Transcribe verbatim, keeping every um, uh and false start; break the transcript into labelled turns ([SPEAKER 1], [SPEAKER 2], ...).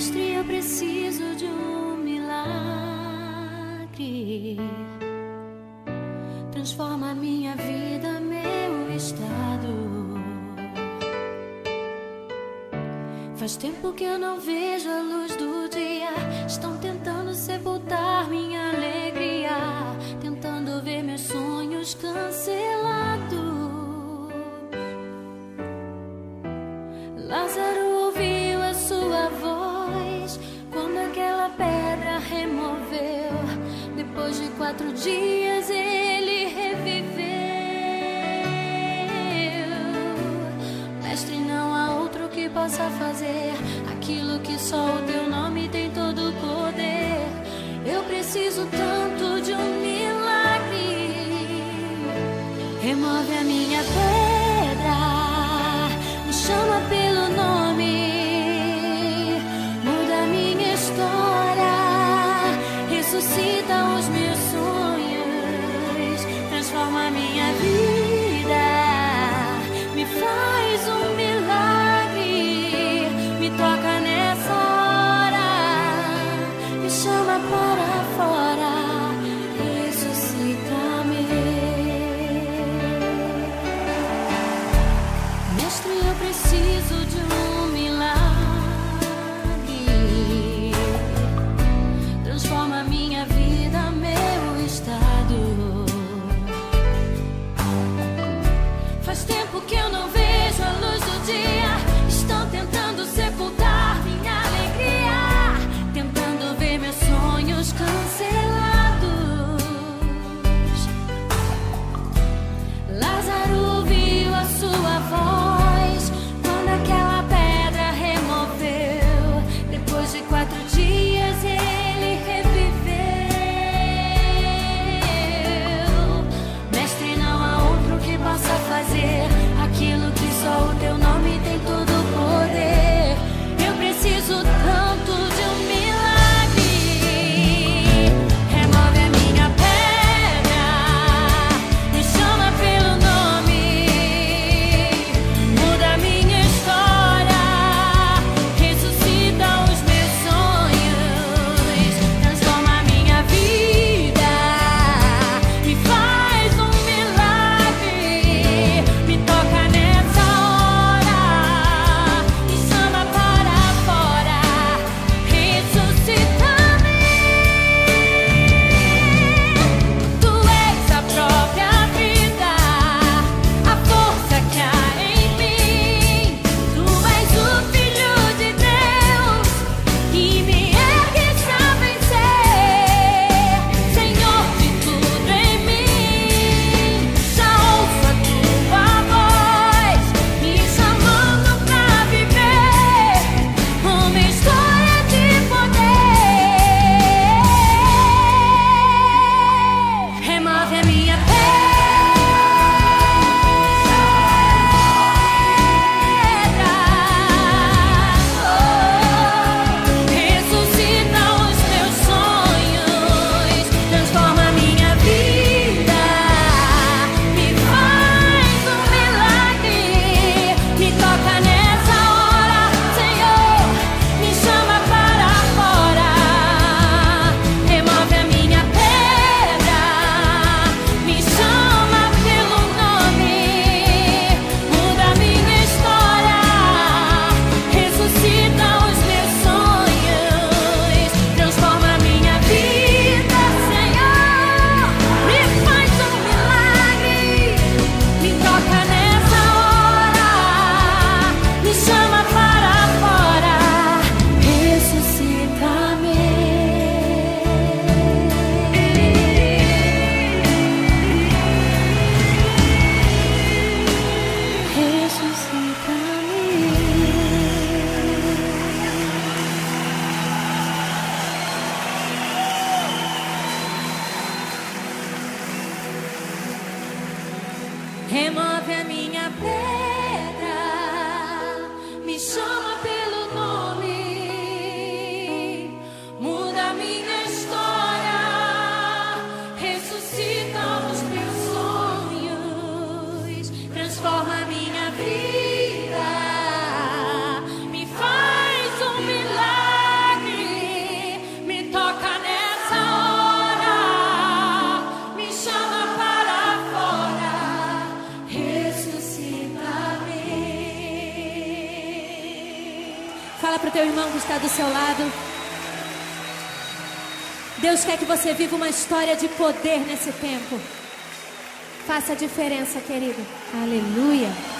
[SPEAKER 1] Mestre, eu preciso de um milagre. Transforma minha vida, meu estado. Faz tempo que eu não vejo a luz do dia. Estão tentando sepultar minha alegria, tentando ver meus sonhos cancelados. Lázaro ouviu a sua voz quando aquela pedra removeu. Depois de quatro dias ele reviveu. Mestre, não há outro que possa fazer aquilo que só o teu nome tem todo o poder. Eu preciso tanto de um milagre. Remove a minha pedra, me chama pelo nome, muda a minha história, ressuscita os meus sonhos, transforma a minha vida, me faz um milagre, me toca nessa hora, me chama para fora, ressuscita-me. Mestre, eu preciso de um milagre. Transforma minha vida, meu estado. Faz tempo que eu não vejo a luz do dia. Estão tentando sepultar minha alegria, tentando ver meus sonhos cancelados. Lázaro ouviu a sua voz quando aquela pedra removeu. Depois de quatro dias ele reviveu. Mestre, não há outro que possa fazer aquilo que só o teu nome tem todo o poder. Eu preciso tanto de um milagre. Remove a minha pedra, me chama pelo nome, muda a minha história, ressuscita os meus sonhos, transforma a minha vida, me faz um milagre, me toca nessa hora, me chama para fora, ressuscita-me. Tu és a própria vida, a força que há em mim. Tu és o Filho de Deus que me ergues a vencer. Senhor de tudo em mim, já ouço a tua voz me chamando pra viver uma história de poder. Remove a minha pedra, ressuscita os meus sonhos, transforma a minha vida, me faz um milagre, me toca nessa hora, Senhor, me chama para fora, remove a minha pedra, me chama pelo nome, muda a minha história, ressuscita os meus sonhos, transforma a minha vida, Senhor, me faz um milagre, me toca nessa hora, me chama para fora, ressuscita-me. Remove a minha pedra, me chama pelo nome, muda a minha história, ressuscita os meus sonhos, transforma a minha vida, me faz um milagre.
[SPEAKER 2] Fala para o teu irmão que está do seu lado. Deus quer que você viva uma história de poder nesse tempo. Faça a diferença, querido. Aleluia.